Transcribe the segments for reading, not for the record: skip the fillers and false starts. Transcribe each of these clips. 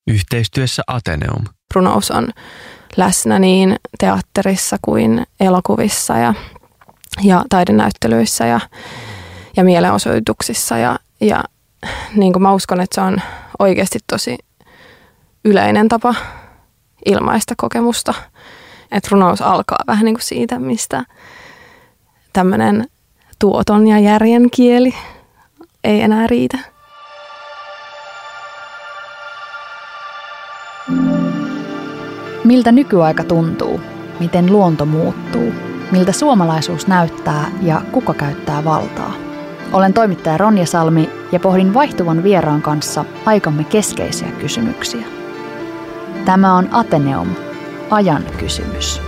Yhteistyössä Ateneum. Runous on läsnä niin teatterissa kuin elokuvissa ja taidenäyttelyissä ja mielenosoituksissa. Ja niin kuin mä uskon, että se on oikeasti tosi yleinen tapa ilmaista kokemusta. Että runous alkaa vähän niin kuin siitä, mistä tämmöinen tuoton ja järjen kieli ei enää riitä. Miltä nykyaika tuntuu? Miten luonto muuttuu? Miltä suomalaisuus näyttää ja kuka käyttää valtaa? Olen toimittaja Ronja Salmi ja pohdin vaihtuvan vieraan kanssa aikamme keskeisiä kysymyksiä. Tämä on Ateneum, ajan kysymys.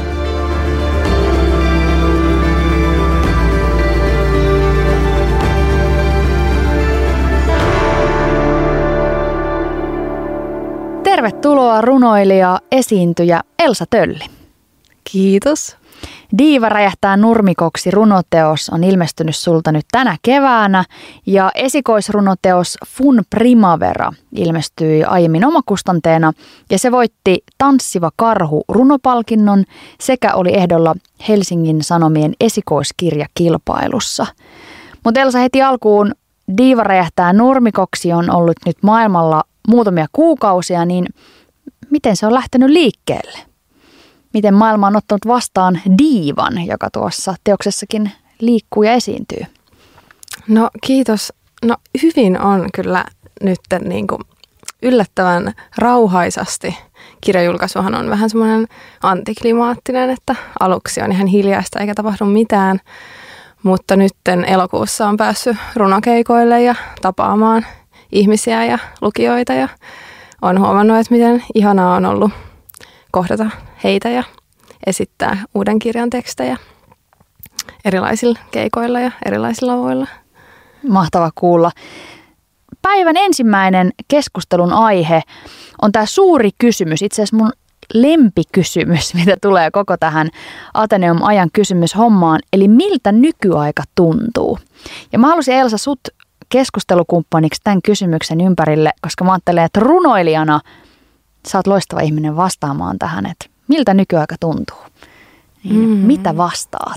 Tervetuloa runoilija, esiintyjä Elsa Tölli. Kiitos. Diiva räjähtää nurmikoksi -runoteos on ilmestynyt sulta nyt tänä keväänä ja esikoisrunoteos Fun Primavera ilmestyi aiemmin omakustanteena ja se voitti Tanssiva karhu -runopalkinnon sekä oli ehdolla Helsingin Sanomien esikoiskirjakilpailussa. Mutta Elsa, heti alkuun Diiva räjähtää nurmikoksi on ollut nyt maailmalla muutamia kuukausia, niin miten se on lähtenyt liikkeelle? Miten maailma on ottanut vastaan diivan, joka tuossa teoksessakin liikkuu ja esiintyy? No kiitos. No hyvin on kyllä nyt niin kuin yllättävän rauhaisasti. Kirjajulkaisuhan on vähän semmoinen antiklimaattinen, että aluksi on ihan hiljaista eikä tapahdu mitään. Mutta nyt elokuussa on päässyt runokeikoille ja tapaamaan ihmisiä ja lukijoita ja olen huomannut, että miten ihanaa on ollut kohdata heitä ja esittää uuden kirjan tekstejä erilaisilla keikoilla ja erilaisilla lavoilla. Mahtava kuulla. Päivän ensimmäinen keskustelun aihe on tämä suuri kysymys, itse asiassa mun lempikysymys, mitä tulee koko tähän Ateneum-ajan kysymyshommaan, eli miltä nykyaika tuntuu. Ja mä halusin Elsa sut keskustelukumppaniksi tämän kysymyksen ympärille, koska mä ajattelen, että runoilijana sä oot loistava ihminen vastaamaan tähän, että miltä nykyaika tuntuu. Niin mitä vastaat?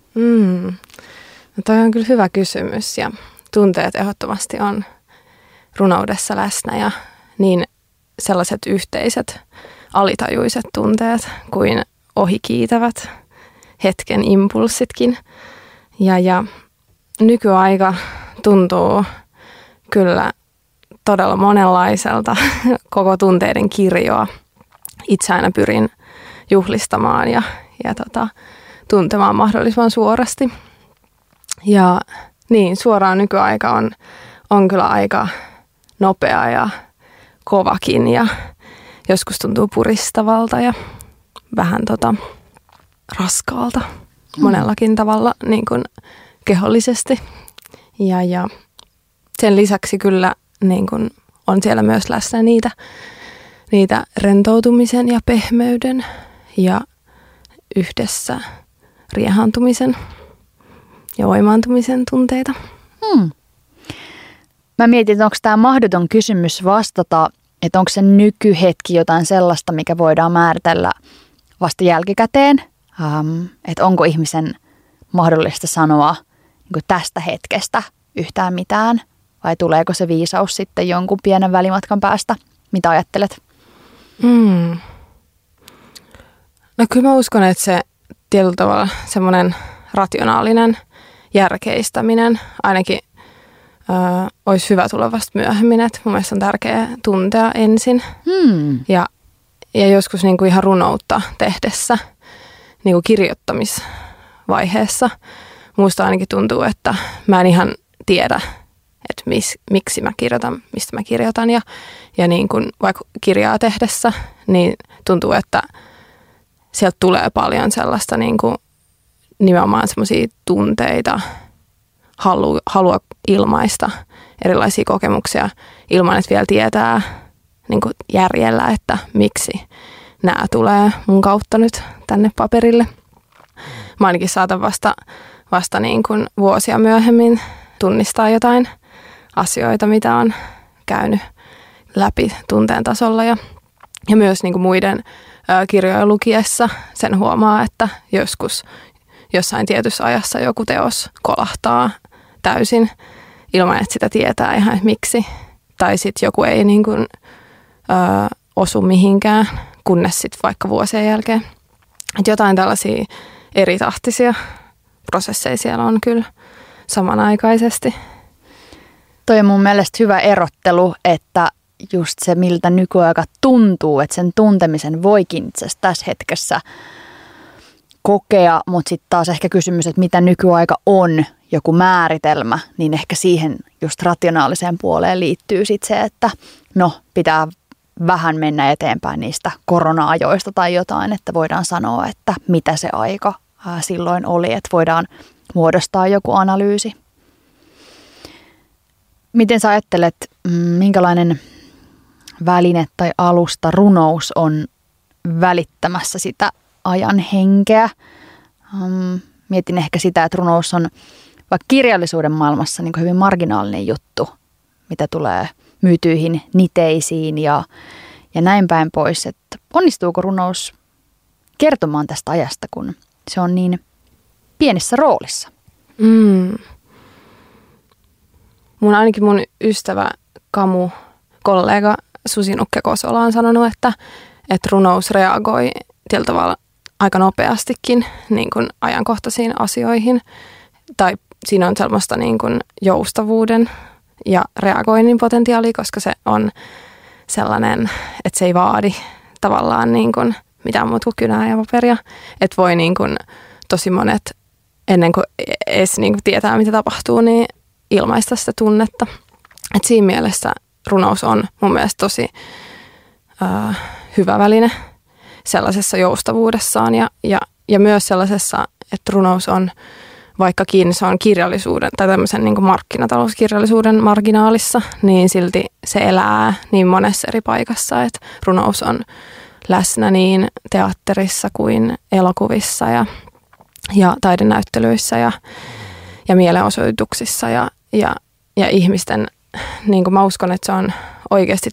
No toi on kyllä hyvä kysymys ja tunteet ehdottomasti on runoudessa läsnä ja niin sellaiset yhteiset alitajuiset tunteet kuin ohikiitävät hetken impulssitkin. Ja nykyaika tuntuu kyllä todella monenlaiselta koko tunteiden kirjoa. Itse aina pyrin juhlistamaan ja tuntemaan mahdollisimman suorasti. Ja niin, suoraan nykyaika on kyllä aika nopea ja kovakin ja joskus tuntuu puristavalta ja vähän raskaalta monellakin tavalla niin kuin kehollisesti. Ja sen lisäksi kyllä niin kuin on siellä myös läsnä niitä rentoutumisen ja pehmeyden ja yhdessä riehaantumisen ja voimaantumisen tunteita. Mä mietin, että onko tämä mahdoton kysymys vastata, että onko se nykyhetki jotain sellaista, mikä voidaan määritellä vasta jälkikäteen, että onko ihmisen mahdollista sanoa niin kuin tästä hetkestä yhtään mitään, vai tuleeko se viisaus sitten jonkun pienen välimatkan päästä? Mitä ajattelet? No kyllä mä uskon, että se tietyllä tavalla semmoinen rationaalinen järkeistäminen ainakin olisi hyvä tulla vasta myöhemmin. Että mun mielestä on tärkeää tuntea ensin ja joskus niin kuin ihan runoutta tehdessä niin kuin kirjoittamisvaiheessa. Musta ainakin tuntuu, että mä en ihan tiedä, että miksi mä kirjoitan, mistä mä kirjoitan. Ja niin kuin vaikka kirjaa tehdessä, niin tuntuu, että sieltä tulee paljon sellaista niin kuin nimenomaan semmoisia tunteita, halua ilmaista erilaisia kokemuksia ilman, että vielä tietää niin kuin järjellä, että miksi nämä tulee mun kautta nyt tänne paperille. Mä ainakin saatan vasta niin kuin vuosia myöhemmin tunnistaa jotain asioita, mitä on käynyt läpi tunteen tasolla ja myös niin kuin muiden kirjojen lukiessa sen huomaa, että joskus jossain tietyssä ajassa joku teos kolahtaa täysin ilman, että sitä tietää ihan, että miksi. Tai sitten joku ei niin kuin, osu mihinkään, kunnes sitten vaikka vuosien jälkeen. Että jotain tällaisia eritahtisia prosesseja siellä on kyllä samanaikaisesti. Toi on mun mielestä hyvä erottelu, että just se, miltä nykyaika tuntuu, että sen tuntemisen voikin itse asiassa tässä hetkessä kokea, mutta sitten taas ehkä kysymys, että mitä nykyaika on, joku määritelmä, niin ehkä siihen just rationaaliseen puoleen liittyy sitten se, että no pitää vähän mennä eteenpäin niistä korona-ajoista tai jotain, että voidaan sanoa, että mitä se aika silloin oli, että voidaan muodostaa joku analyysi. Miten sä ajattelet, minkälainen väline tai alusta runous on välittämässä sitä ajan henkeä? Mietin ehkä sitä, että runous on vaikka kirjallisuuden maailmassa niin kuin hyvin marginaalinen juttu, mitä tulee myytyihin niteisiin ja näin päin pois. Että onnistuuko runous kertomaan tästä ajasta, kun se on niin pienessä roolissa? Ainakin mun ystävä Kamu, kollega Susi Nukke-Kosola on sanonut, että runous reagoi tietyllä tavalla aika nopeastikin niin kuin ajankohtaisiin asioihin. Tai siinä on sellaista niin kuin joustavuuden ja reagoinnin potentiaalia, koska se on sellainen, että se ei vaadi tavallaan niin kuin mitään muuta kuin kynää ja paperia. Että voi niin kuin tosi monet, ennen kuin edes niin kuin tietää, mitä tapahtuu, niin ilmaista sitä tunnetta. Et siinä mielessä runous on mun mielestä tosi hyvä väline sellaisessa joustavuudessaan ja myös sellaisessa, että runous on, vaikkakin se on kirjallisuuden tai tämmöisen niin kuin markkinatalouskirjallisuuden marginaalissa, niin silti se elää niin monessa eri paikassa, että runous on läsnä niin teatterissa kuin elokuvissa ja taidenäyttelyissä ja mielenosoituksissa ja ihmisten, niin kuin mä uskon, että se on oikeasti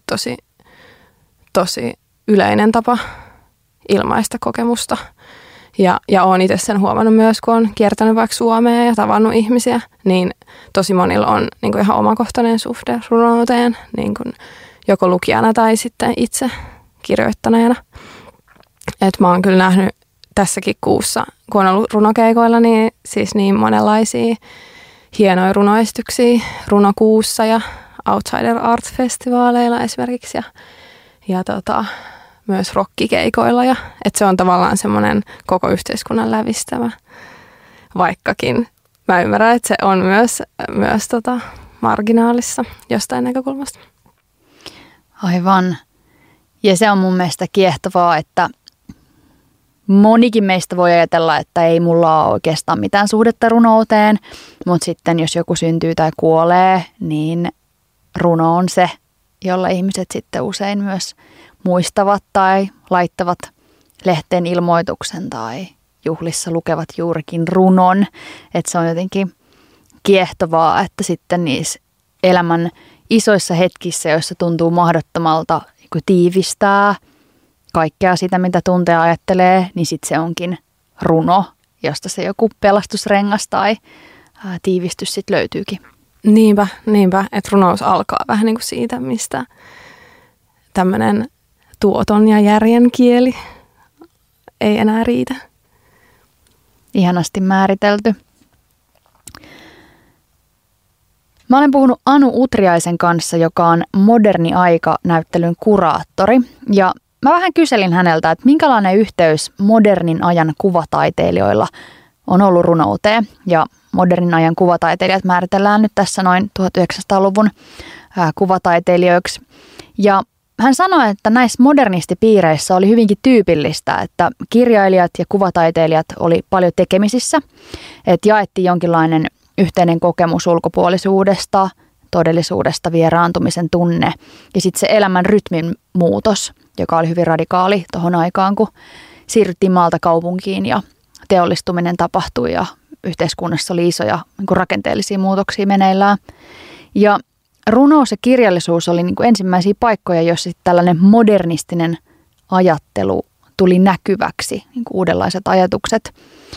tosi yleinen tapa ilmaista kokemusta. Ja olen itse sen huomannut myös, kun olen kiertänyt vaikka Suomea ja tavannut ihmisiä, niin tosi monilla on niin kuin ihan omakohtainen suhde runouteen, niin kuin joko lukijana tai sitten itse kirjoittaneena. Et mä oon kyllä nähnyt tässäkin kuussa, kun on ollut runokeikoilla, niin siis niin monenlaisia hienoja runoesityksiä runokuussa ja Outsider Art-festivaaleilla esimerkiksi ja myös rokkikeikoilla. Että se on tavallaan semmoinen koko yhteiskunnan lävistävä, vaikkakin mä ymmärrän, että se on myös marginaalissa jostain näkökulmasta. Aivan. Ja se on mun mielestä kiehtovaa, että monikin meistä voi ajatella, että ei mulla ole oikeastaan mitään suhdetta runouteen, mutta sitten jos joku syntyy tai kuolee, niin runo on se, jolla ihmiset sitten usein myös muistavat tai laittavat lehteen ilmoituksen tai juhlissa lukevat juurikin runon. Että se on jotenkin kiehtovaa, että sitten niissä elämän isoissa hetkissä, joissa tuntuu mahdottomalta tiivistää kaikkea sitä, mitä tuntee ajattelee, niin sitten se onkin runo, josta se joku pelastusrengas tai tiivistys sitten löytyykin. Niinpä, että runous alkaa vähän niin kuin siitä, mistä tämmöinen tuoton ja järjen kieli ei enää riitä. Ihanasti määritelty. Mä olen puhunut Anu Utriaisen kanssa, joka on Moderni aika-näyttelyn kuraattori. Ja mä vähän kyselin häneltä, että minkälainen yhteys modernin ajan kuvataiteilijoilla on ollut runouteen. Ja modernin ajan kuvataiteilijat määritellään nyt tässä noin 1900-luvun kuvataiteilijoiksi. Ja hän sanoi, että näissä modernistipiireissä oli hyvinkin tyypillistä, että kirjailijat ja kuvataiteilijat oli paljon tekemisissä. Että jaettiin jonkinlainen yhteinen kokemus ulkopuolisuudesta, todellisuudesta, vieraantumisen tunne ja sitten se elämän rytmin muutos, joka oli hyvin radikaali tuohon aikaan, kun siirryttiin maalta kaupunkiin ja teollistuminen tapahtui ja yhteiskunnassa oli isoja niin kuin rakenteellisia muutoksia meneillään. Ja runous ja kirjallisuus oli niin kuin ensimmäisiä paikkoja, joissa tällainen modernistinen ajattelu tuli näkyväksi, niin kuin uudenlaiset ajatukset.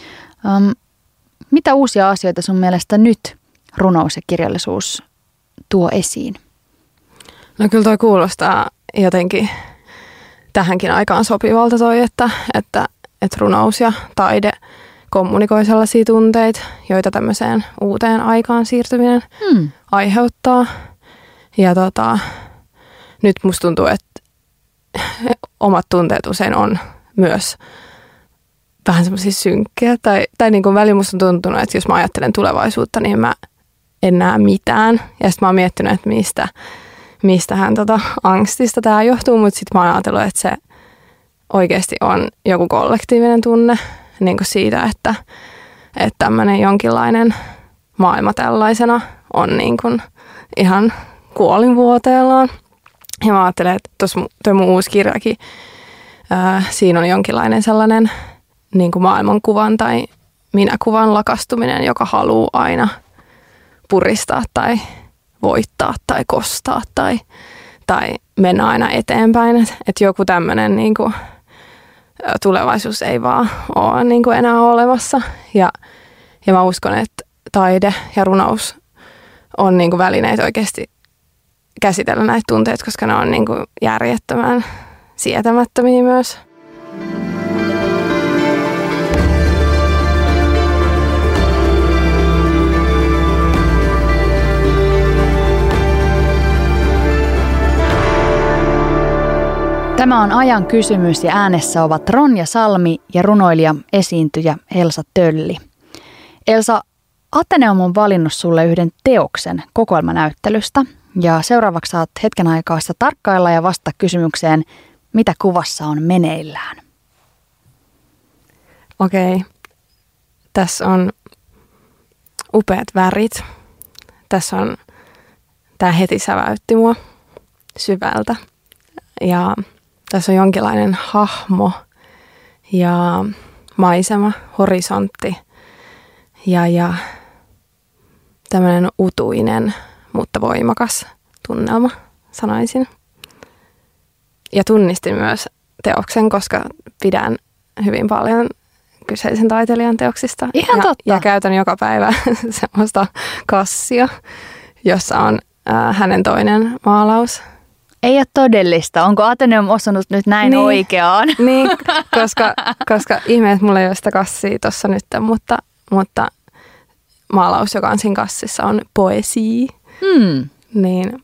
Mitä uusia asioita sun mielestä nyt runous ja kirjallisuus tuo esiin? No kyllä toi kuulostaa jotenkin tähänkin aikaan sopivalta toi, että runous ja taide kommunikoi sellaisia tunteita, joita tämmöiseen uuteen aikaan siirtyminen aiheuttaa. Ja nyt musta tuntuu, että omat tunteet usein on myös vähän semmoisia synkkiä. Tai niin kuin välillä musta on tuntunut, että jos mä ajattelen tulevaisuutta, niin mä en näe mitään. Ja sitten mä oon miettinyt, että mistähän angstista tämä johtuu, mutta sitten mä oon ajatellut, että se oikeasti on joku kollektiivinen tunne niin kuin siitä, että tämmöinen jonkinlainen maailma tällaisena on niin kuin ihan kuolinvuoteellaan. Ja mä ajattelen, että tuossa toi mun uusi kirjakin, siinä on jonkinlainen sellainen niin kuin maailmankuvan tai minäkuvan lakastuminen, joka haluaa aina puristaa tai voittaa tai kostaa tai mennä aina eteenpäin. Että joku tämmöinen niin kuin tulevaisuus ei vaan ole niin kuin enää olemassa. Ja mä uskon, että taide ja runous on niin kuin välineitä oikeasti käsitellä näitä tunteita, koska ne on niin kuin järjettömän sietämättömiä myös. Tämä on ajan kysymys ja äänessä ovat Ronja Salmi ja runoilija, esiintyjä Elsa Tölli. Elsa, Atheneum on valinnut sulle yhden teoksen kokoelmanäyttelystä ja seuraavaksi saat hetken aikaa sitä tarkkailla ja vastata kysymykseen, mitä kuvassa on meneillään. Okei. Tässä on upeat värit. Tämä heti säväytti mua syvältä. Ja tässä on jonkinlainen hahmo ja maisema, horisontti ja tämmöinen utuinen, mutta voimakas tunnelma, sanoisin. Ja tunnistin myös teoksen, koska pidän hyvin paljon kyseisen taiteilijan teoksista. Ihan totta. Ja käytän joka päivä semmoista kassia, jossa on hänen toinen maalaus. Ei ole todellista. Onko Atheneum osunut nyt näin oikeaan? Niin, koska ihme, että mulla ei ole sitä kassia tuossa nyt, mutta maalaus, joka on siinä kassissa, on poesia. Niin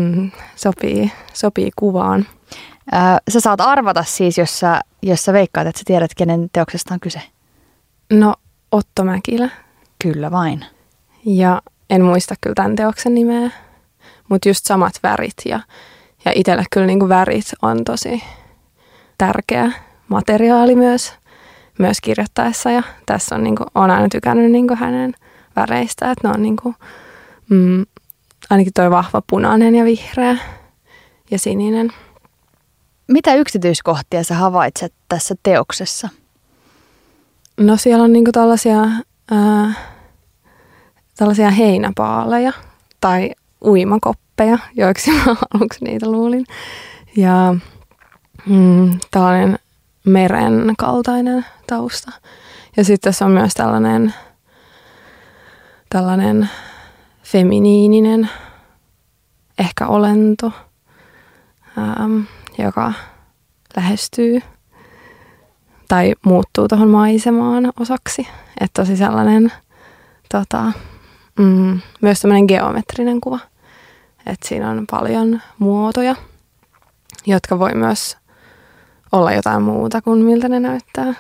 sopii kuvaan. Sä saat arvata siis, jos sä veikkaat, että sä tiedät, kenen teoksesta on kyse. No, Otto Mäkilä. Kyllä vain. Ja en muista kyllä tämän teoksen nimeä, mutta just samat värit ja itselle kyllä niin kuin värit on tosi tärkeä materiaali myös kirjoittaessa. Ja tässä on olen aina tykännyt niin kuin hänen väreistä, että ne on niin kuin, ainakin toi vahva punainen ja vihreä ja sininen. Mitä yksityiskohtia sä havaitset tässä teoksessa? No siellä on niin kuin tällaisia heinäpaaleja tai uimakoppeja, joiksi mä aluksi niitä luulin. Ja tällainen meren kaltainen tausta. Ja sitten tässä on myös tällainen feminiininen ehkä olento, joka lähestyy tai muuttuu tuohon maisemaan osaksi. Että tosi sellainen myös tämmöinen geometrinen kuva. Että siinä on paljon muotoja, jotka voi myös olla jotain muuta kuin miltä ne näyttää.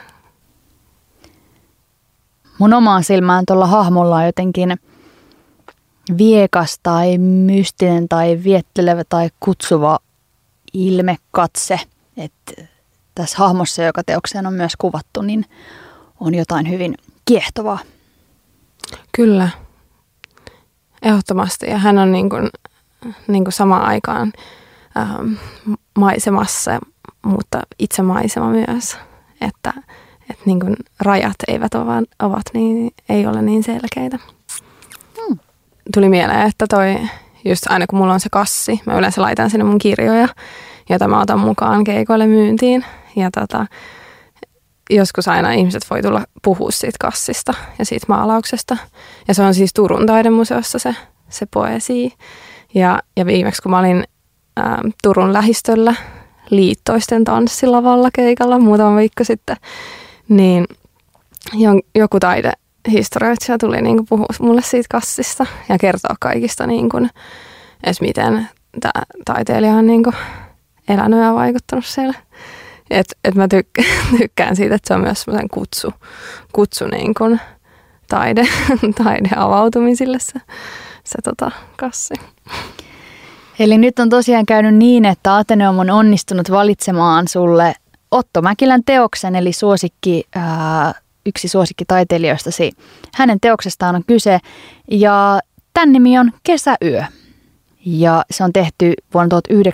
Mun omaan silmään tuolla hahmolla on jotenkin viekas tai mystinen tai viettelevä tai kutsuva ilmekatse. Että tässä hahmossa, joka teokseen on myös kuvattu, niin on jotain hyvin kiehtovaa. Kyllä, ehdottomasti. Ja hän on niin kuin samaan aikaan maisemassa, mutta itse maisema myös. Että niin kuin rajat ei ole niin selkeitä. Tuli mieleen, että toi just aina kun mulla on se kassi, mä yleensä laitan sinne mun kirjoja, jota mä otan mukaan keikoille myyntiin. Ja joskus aina ihmiset voi tulla puhua siitä kassista ja siitä maalauksesta. Ja se on siis Turun taidemuseossa se poesia. Ja viimeksi kun mä olin Turun lähistöllä Liittoisten tanssilavalla keikalla muutama viikko sitten, niin joku taidehistorioitsija tuli niin kuin puhua mulle siitä kassista ja kertoa kaikista, niin kuin, edes miten tämä taiteilija on niin kuin elänyt ja vaikuttanut siellä. Et mä tykkään siitä, että se on myös semmoinen kutsu niin kuin taide avautumisille se kassi. Eli nyt on tosiaan käynyt niin, että Atheneum on onnistunut valitsemaan sulle Otto Mäkilän teoksen, eli yksi suosikkitaiteilijoistasi. Hänen teoksestaan on kyse, ja tämän nimi on Kesäyö, ja se on tehty vuonna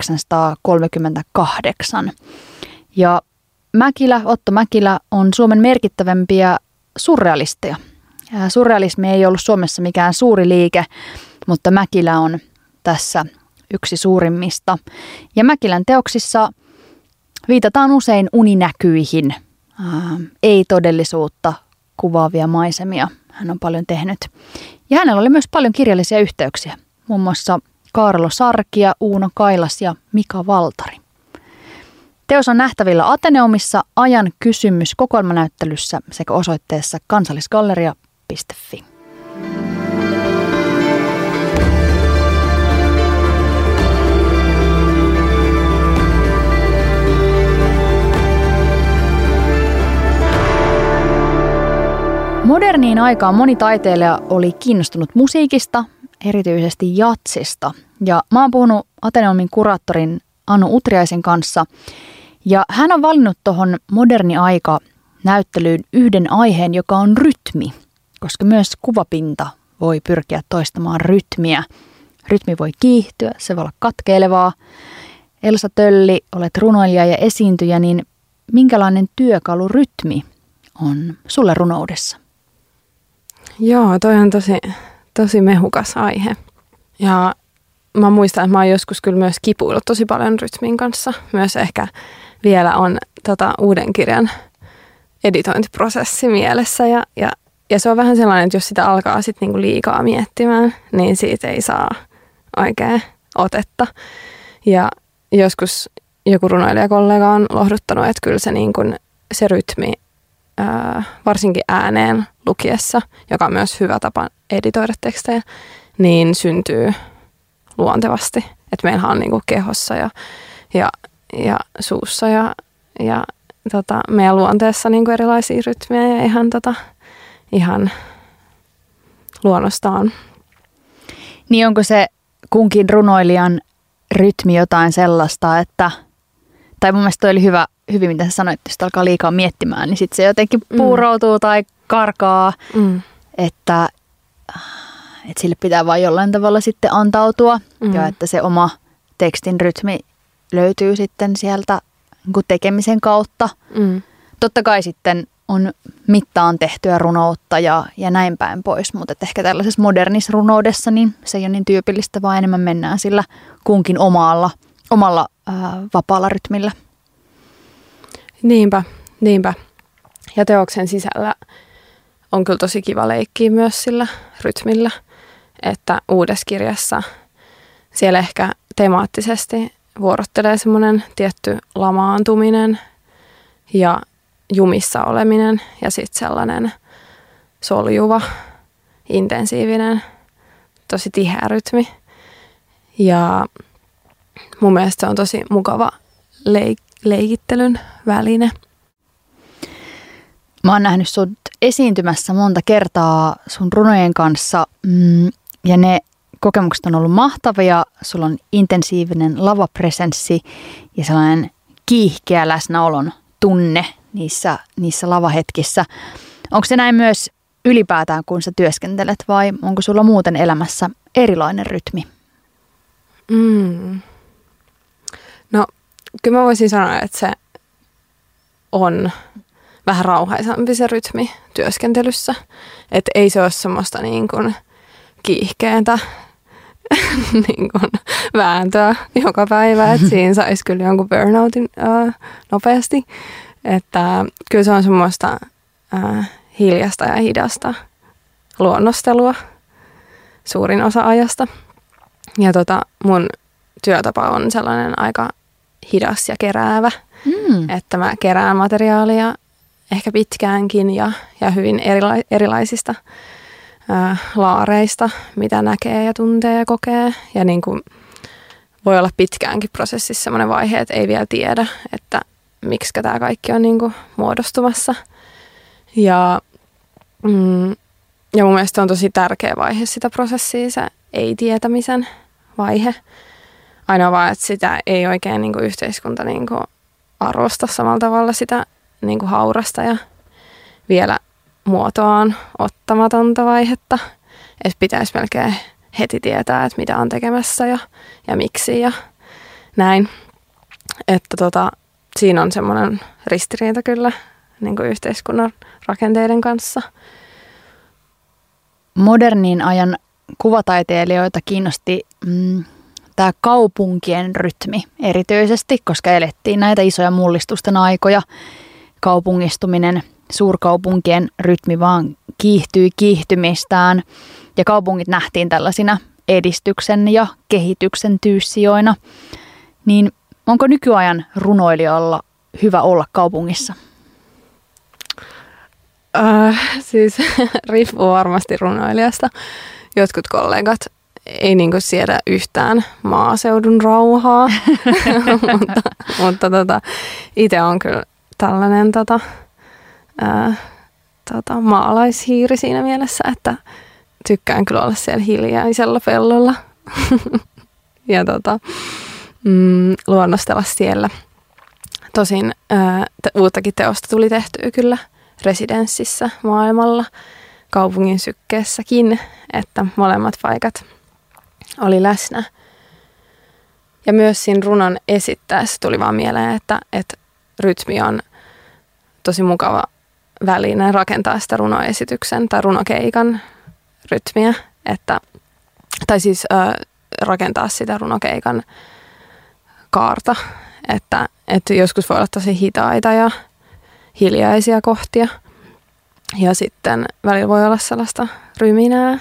1938. Ja Otto Mäkilä on Suomen merkittävämpiä surrealisteja. Surrealismi ei ollut Suomessa mikään suuri liike, mutta Mäkilä on tässä yksi suurimmista. Ja Mäkilän teoksissa viitataan usein uninäkyihin, ei-todellisuutta kuvaavia maisemia. Hän on paljon tehnyt. Ja hänellä oli myös paljon kirjallisia yhteyksiä, muun muassa Kaarlo Sarkia, Uuno Kailas ja Mika Valtari. Teos on nähtävillä Atheneumissa Ajan kysymys -kokoelmanäyttelyssä sekä osoitteessa kansallisgalleria.fi. Moderniin aikaan moni taiteilija oli kiinnostunut musiikista, erityisesti jatsista. Ja mä oon puhunut Atheneumin kuraattorin Anu Utriaisen kanssa. Ja hän on valinnut tuohon moderni aika näyttelyyn yhden aiheen, joka on rytmi, koska myös kuvapinta voi pyrkiä toistamaan rytmiä. Rytmi voi kiihtyä, se voi olla katkeilevaa. Elsa Tölli, olet runoilija ja esiintyjä, niin minkälainen työkalu rytmi on sulle runoudessa? Joo, toi on tosi mehukas aihe. Ja mä muistan, että mä oon joskus kyllä myös kipuillut tosi paljon rytmin kanssa. Myös ehkä vielä on uuden kirjan editointiprosessi mielessä. Ja se on vähän sellainen, että jos sitä alkaa sit niinku liikaa miettimään, niin siitä ei saa oikein otetta. Ja joskus joku runoilijakollega on lohduttanut, että kyllä se rytmi, varsinkin ääneen lukiessa, joka on myös hyvä tapa editoida tekstejä, niin syntyy luontevasti. Että meillähän on niinku kehossa ja suussa ja meidän luonteessa niinku erilaisia rytmejä ja ihan luonnostaan. Niin onko se kunkin runoilijan rytmi jotain sellaista, että, tai mun mielestä toi oli hyvin mitä sä sanoit, että jos alkaa liikaa miettimään, niin sitten se jotenkin puuroutuu tai karkaa, että sille pitää vaan jollain tavalla sitten antautua ja että se oma tekstin rytmi löytyy sitten sieltä tekemisen kautta. Totta kai sitten on mittaan tehtyä runoutta ja näin päin pois, mutta ehkä tällaisessa modernissa runoudessa niin se ei ole niin tyypillistä, vaan enemmän mennään sillä kunkin omalla vapaalla rytmillä. Niinpä. Ja teoksen sisällä on kyllä tosi kiva leikkiä myös sillä rytmillä, että uudessa kirjassa siellä ehkä temaattisesti vuorottelee semmoinen tietty lamaantuminen ja jumissa oleminen ja sitten sellainen soljuva, intensiivinen, tosi tiheä rytmi. Ja mun mielestä se on tosi mukava leikittelyn väline. Mä oon nähnyt sut esiintymässä monta kertaa sun runojen kanssa ja ne kokemukset on ollut mahtavia. Sulla on intensiivinen lavapresenssi ja sellainen kiihkeä läsnäolon tunne niissä lavahetkissä. Onko se näin myös ylipäätään, kun sä työskentelet vai onko sulla muuten elämässä erilainen rytmi? No kyllä mä voisin sanoa, että se on vähän rauhaisampi se rytmi työskentelyssä. Että ei se ole semmoista niin kuin kiihkeätä niin kuin vääntöä joka päivä, että siinä saisi kyllä jonkun burnoutin nopeasti. Että kyllä se on semmoista hiljasta ja hidasta luonnostelua suurin osa ajasta. Ja mun työtapa on sellainen aika hidas ja keräävä, että mä kerään materiaalia ehkä pitkäänkin ja hyvin erilaisista laareista, mitä näkee ja tuntee ja kokee. Ja niin kuin voi olla pitkäänkin prosessissa sellainen vaihe, että ei vielä tiedä, että miksi tämä kaikki on niin kuin muodostumassa. Ja mun mielestä on tosi tärkeä vaihe sitä prosessia, se ei-tietämisen vaihe. Ainoa vaan, että sitä ei oikein niin kuin yhteiskunta niin kuin arvosta samalla tavalla sitä niin kuin haurasta ja vielä muotoaan ottamatonta vaihetta. Että pitäisi melkein heti tietää, että mitä on tekemässä ja miksi ja näin. Että siinä on semmoinen ristiriita kyllä niin kuin yhteiskunnan rakenteiden kanssa. Modernin ajan kuvataiteilijoita kiinnosti tämä kaupunkien rytmi erityisesti, koska elettiin näitä isoja mullistusten aikoja. Kaupungistuminen, suurkaupunkien rytmi vaan kiihtyi kiihtymistään ja kaupungit nähtiin tällaisina edistyksen ja kehityksen tyyssijoina. Niin onko nykyajan runoilijoilla hyvä olla kaupungissa? Siis riippuu varmasti runoilijasta. Jotkut kollegat ei niinku siedä yhtään maaseudun rauhaa, mutta itse on kyllä tällainen maalaishiiri siinä mielessä, että tykkään kyllä olla siellä hiljaisella pellolla ja luonnostella siellä. Tosin uuttakin teosta tuli tehtyä kyllä residenssissä maailmalla, kaupungin sykkeessäkin, että molemmat paikat oli läsnä. Ja myös siinä runon esittäessä tuli vaan mieleen, että rytmi on tosi mukava väline rakentaa sitä runoesityksen tai runokeikan rytmiä, tai siis rakentaa sitä runokeikan kaarta, että joskus voi olla tosi hitaita ja hiljaisia kohtia ja sitten välillä voi olla sellaista ryminää.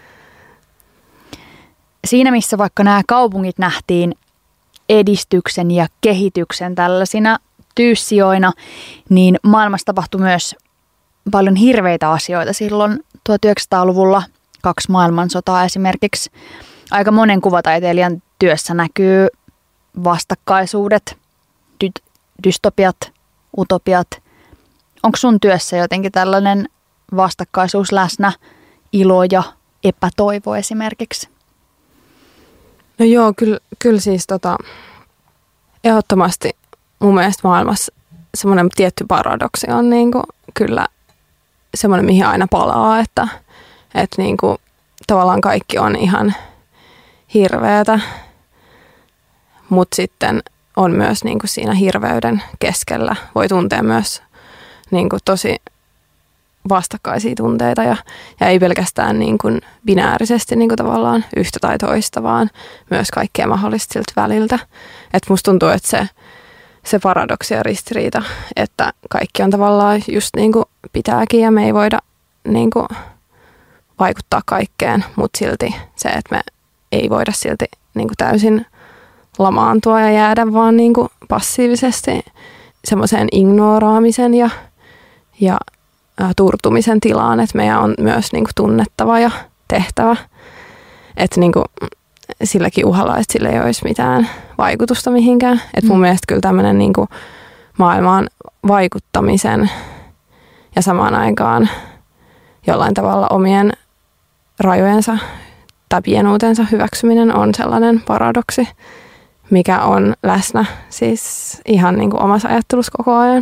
Siinä missä vaikka nämä kaupungit nähtiin edistyksen ja kehityksen tällaisina tyyssijoina, niin maailmassa tapahtui myös paljon hirveitä asioita silloin 1900-luvulla, 2 maailmansotaa esimerkiksi. Aika monen kuvataiteilijan työssä näkyy vastakkaisuudet, dystopiat, utopiat. Onko sun työssä jotenkin tällainen vastakkaisuus läsnä, ilo ja epätoivo esimerkiksi? No joo, kyllä siis ehdottomasti mun mielestä maailmassa semmoinen tietty paradoksi on niinku kyllä semmoinen, mihin aina palaa, että niinku tavallaan kaikki on ihan hirveätä, mutta sitten on myös niinku siinä hirveyden keskellä voi tuntea myös niinku tosi vastakkaisia tunteita ja ei pelkästään niin kuin binäärisesti niin kuin tavallaan yhtä tai toista, vaan myös kaikkea mahdollista siltä väliltä. Että musta tuntuu, että se paradoksi ja ristiriita, että kaikki on tavallaan just niin kuin pitääkin ja me ei voida niin kuin vaikuttaa kaikkeen, mutta silti se, että me ei voida silti niin kuin täysin lamaantua ja jäädä vaan niin kuin passiivisesti semmoiseen ignoraamisen ja turtumisen tilaan, että meidän on myös niin kuin tunnettava ja tehtävä. Että niin kuin silläkin uhalla, että sillä ei olisi mitään vaikutusta mihinkään. Että mun mielestä kyllä tämmöinen niin kuin maailmaan vaikuttamisen ja samaan aikaan jollain tavalla omien rajojensa tai pienuutensa hyväksyminen on sellainen paradoksi, mikä on läsnä siis ihan niin kuin omassa ajattelussa koko ajan.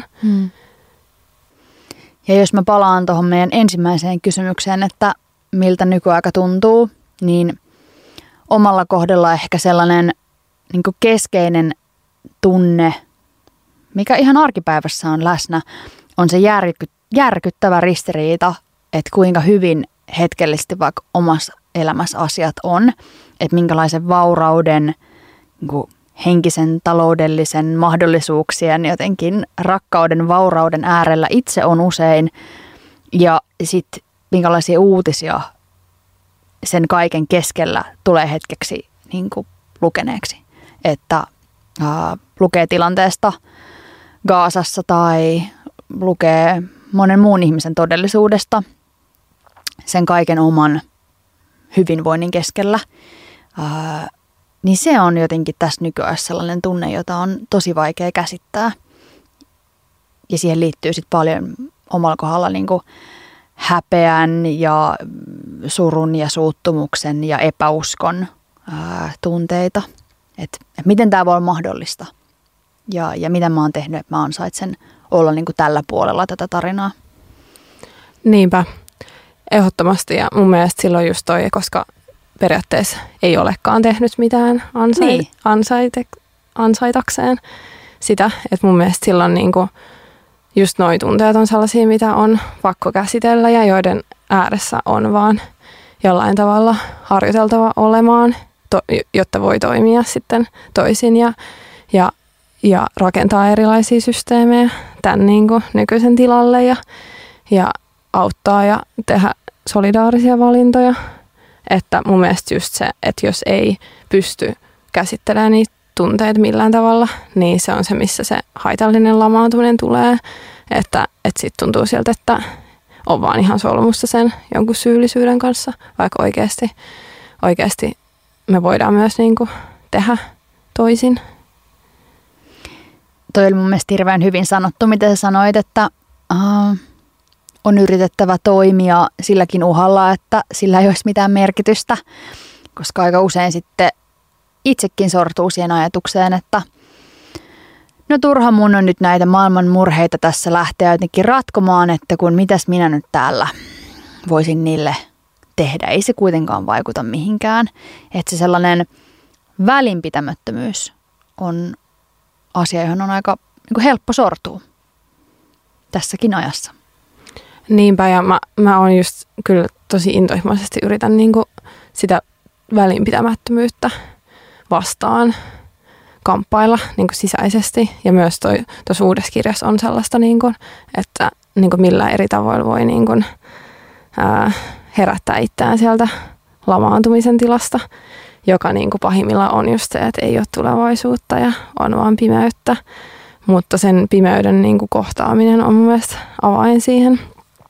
Ja jos mä palaan tuohon meidän ensimmäiseen kysymykseen, että miltä nykyaika tuntuu, niin omalla kohdalla ehkä sellainen niin kuin keskeinen tunne, mikä ihan arkipäivässä on läsnä, on se järkyttävä ristiriita, että kuinka hyvin hetkellisesti vaikka omassa elämässä asiat on, että minkälaisen vaurauden, niin kuin henkisen, taloudellisen, mahdollisuuksien, jotenkin rakkauden, vaurauden äärellä itse on usein ja sitten minkälaisia uutisia sen kaiken keskellä tulee hetkeksi niin kuin lukeneeksi, että lukee tilanteesta Gazassa tai lukee monen muun ihmisen todellisuudesta sen kaiken oman hyvinvoinnin keskellä, niin se on jotenkin tässä nykyajassa sellainen tunne, jota on tosi vaikea käsittää. Ja siihen liittyy sitten paljon omalla kohdalla niin kuin häpeän ja surun ja suuttumuksen ja epäuskon tunteita. Että miten tämä voi olla mahdollista ja mitä mä oon tehnyt, että mä ansaitsen olla niin kuin tällä puolella tätä tarinaa. Niinpä, ehdottomasti ja mun mielestä silloin just toi, koska periaatteessa ei olekaan tehnyt mitään ansaitakseen sitä, että mun mielestä silloin niinku just noi tunteet on sellaisia, mitä on pakko käsitellä ja joiden ääressä on vaan jollain tavalla harjoiteltava olemaan, jotta voi toimia sitten toisin ja rakentaa erilaisia systeemejä tämän niinku nykyisen tilalle ja auttaa ja tehdä solidaarisia valintoja. Että mun mielestä just se, että jos ei pysty käsittelemään niitä tunteita millään tavalla, niin se on se, missä se haitallinen lamaantuminen tulee. Että sitten tuntuu sieltä, että on vaan ihan solmussa sen jonkun syyllisyyden kanssa, vaikka oikeasti me voidaan myös niinku tehdä toisin. Toi oli mun mielestä hirveän hyvin sanottu, mitä sä sanoit, että on yritettävä toimia silläkin uhalla, että sillä ei olisi mitään merkitystä, koska aika usein sitten itsekin sortuu siihen ajatukseen, että no turha mun on nyt näitä maailman murheita tässä lähteä jotenkin ratkomaan, että kun mitäs minä nyt täällä voisin niille tehdä. Ei se kuitenkaan vaikuta mihinkään. Että se sellainen välinpitämättömyys on asia, johon on aika niin kuin helppo sortua tässäkin ajassa. Niinpä, ja mä oon just kyllä tosi intohimoisesti yritän niinku sitä välinpitämättömyyttä vastaan kamppailla niinku sisäisesti. Ja myös tuossa uudessa kirjassa on sellaista, niinku, että niinku millä eri tavoilla voi niinku, herättää itseään sieltä lamaantumisen tilasta, joka niinku pahimmillaan on just se, että ei ole tulevaisuutta ja on vaan pimeyttä. Mutta sen pimeyden niinku kohtaaminen on mun mielestä avain siihen.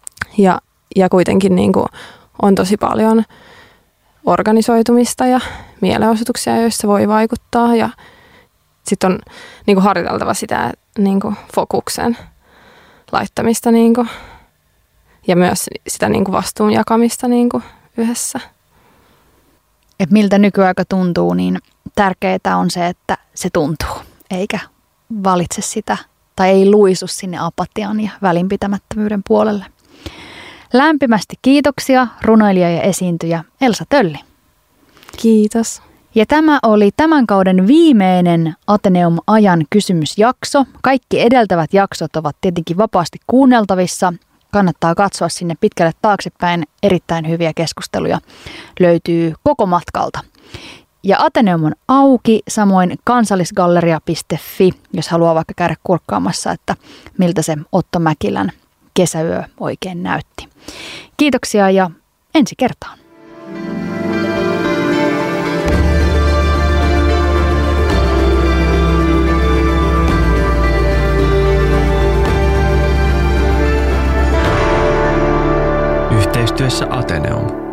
Ja kuitenkin niin kuin on tosi paljon organisoitumista ja mielenosoituksia, joissa voi vaikuttaa. Ja sitten on niin kuin harjoiteltava sitä niin kuin fokuksen laittamista niin kuin, ja myös sitä niin kuin vastuun jakamista niin kuin yhdessä. Et miltä nykyaika tuntuu, niin tärkeää on se, että se tuntuu, eikä valitse sitä tai ei luisu sinne apatian ja välinpitämättömyyden puolelle. Lämpimästi kiitoksia runoilija ja esiintyjä Elsa Tölli. Kiitos. Ja tämä oli tämän kauden viimeinen Ateneum-ajan kysymysjakso. Kaikki edeltävät jaksot ovat tietenkin vapaasti kuunneltavissa. Kannattaa katsoa sinne pitkälle taaksepäin. Erittäin hyviä keskusteluja löytyy koko matkalta. Ja Ateneum on auki, samoin kansallisgalleria.fi, jos haluaa vaikka käydä kurkkaamassa, että miltä se Otto Mäkilän kesäyö oikein näytti. Kiitoksia ja ensi kertaan. Yhteistyössä Ateneum.